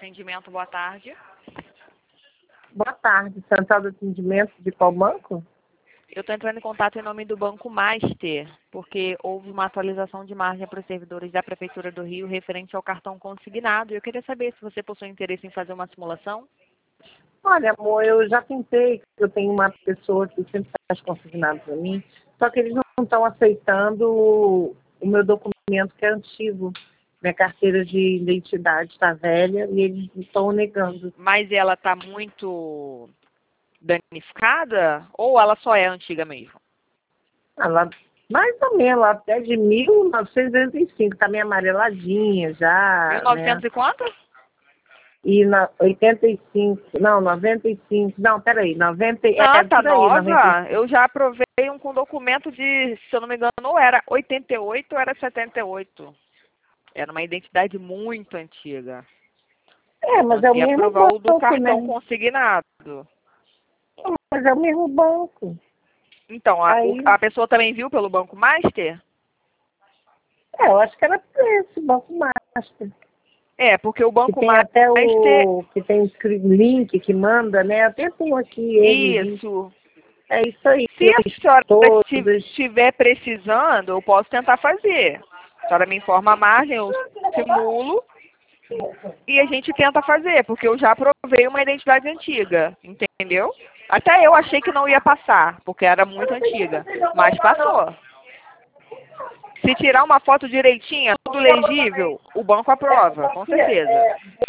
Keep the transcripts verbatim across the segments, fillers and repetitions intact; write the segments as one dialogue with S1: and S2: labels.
S1: Atendimento, boa tarde.
S2: Boa tarde, Central de Atendimento de qual banco?
S1: Eu estou entrando em contato em nome do Banco Master, porque houve uma atualização de margem para os servidores da Prefeitura do Rio referente ao cartão consignado. Eu queria saber se você possui interesse em fazer uma simulação.
S2: Olha, amor, eu já tentei, eu tenho uma pessoa que sempre faz consignado para mim, só que eles não estão aceitando o meu documento que é antigo. Minha carteira de identidade está velha e eles estão negando.
S1: Mas ela está muito danificada ou ela só é antiga mesmo?
S2: Ela, mais ou menos, até de mil novecentos e oitenta e cinco, está meio amareladinha já,
S1: mil e novecentos
S2: né?
S1: e quanto?
S2: E na oitenta e cinco, não, noventa e cinco, não, peraí, noventa,
S1: Ah,
S2: é
S1: tá
S2: por aí, noventa e
S1: nova.
S2: cinco.
S1: Eu já aprovei um com documento de, se eu não me engano, ou era oitenta e oito ou era setenta e oito. Era uma identidade muito antiga.
S2: É,
S1: Eu
S2: mas é o
S1: consegui
S2: mesmo
S1: aprovar o do
S2: banco,
S1: cartão
S2: né?
S1: consignado.
S2: Mas é o mesmo banco.
S1: Então, a, o-
S2: Aí,
S1: a pessoa também viu pelo Banco Master?
S2: é, eu acho que era por esse Banco Master.
S1: É, porque o
S2: Que
S1: Banco
S2: tem até
S1: Master,
S2: o, que tem o link que manda, né? Até tenho aqui ele.
S1: isso.
S2: É isso aí,
S1: Se a
S2: eles
S1: senhora ti-
S2: todos.
S1: estiver precisando, eu posso tentar fazer. A senhora me informa a margem, eu simulo e a gente tenta fazer, porque eu já aprovei uma identidade antiga, entendeu? Até eu achei que não ia passar, porque era muito antiga, mas passou. Se tirar uma foto direitinha, tudo legível, o banco aprova, com certeza.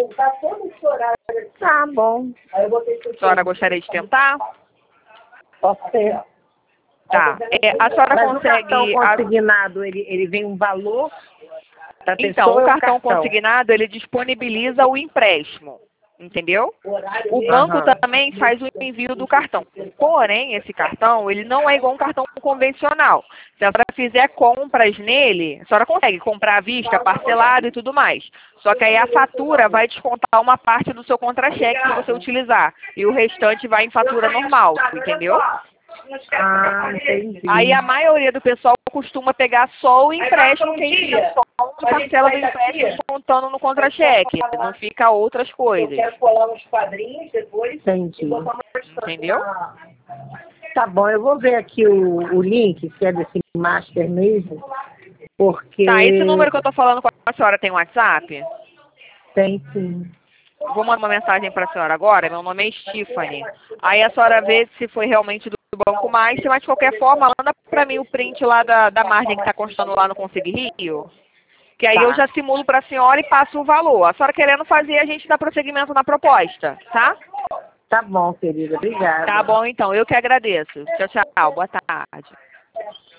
S2: Tá bom.
S1: A senhora gostaria de tentar?
S2: Pode ser.
S1: Tá. É, a senhora
S2: Mas o cartão
S1: consegue... a-
S2: consignado, ele, ele vem um valor da
S1: Então, o
S2: pessoa e o
S1: cartão
S2: cartão.
S1: consignado, ele disponibiliza o empréstimo, entendeu? O banco
S2: Aham.
S1: também faz o envio do cartão. Porém, esse cartão, ele não é igual um cartão convencional. Se a senhora fizer compras nele, a senhora consegue comprar à vista, parcelado e tudo mais. Só que aí a fatura vai descontar uma parte do seu contra-cheque que você utilizar. E o restante vai em fatura normal, entendeu?
S2: Ah, entendi.
S1: Aí a maioria do pessoal costuma pegar só o empréstimo, que envia só uma parcela do empréstimo contando no contra-cheque. Não fica outras coisas.
S2: Entendi.
S1: Entendeu?
S2: Tá bom, eu vou ver aqui o, o link, se é desse Master mesmo, porque
S1: Tá, esse número que eu tô falando com a senhora tem WhatsApp?
S2: tem sim.
S1: Vou mandar uma mensagem para a senhora agora. Meu nome é Stephanie. Aí a senhora vê se foi realmente do Banco Master, mas de qualquer forma, manda para mim o print lá da, da margem que está constando lá no Consegui Rio. Que aí eu
S2: Tá.
S1: já simulo para a senhora e passo o valor. A senhora querendo fazer, a gente dá prosseguimento na proposta, tá?
S2: Tá bom, querida. Obrigada.
S1: Tá bom, então. Eu que agradeço. Tchau, tchau. Boa tarde.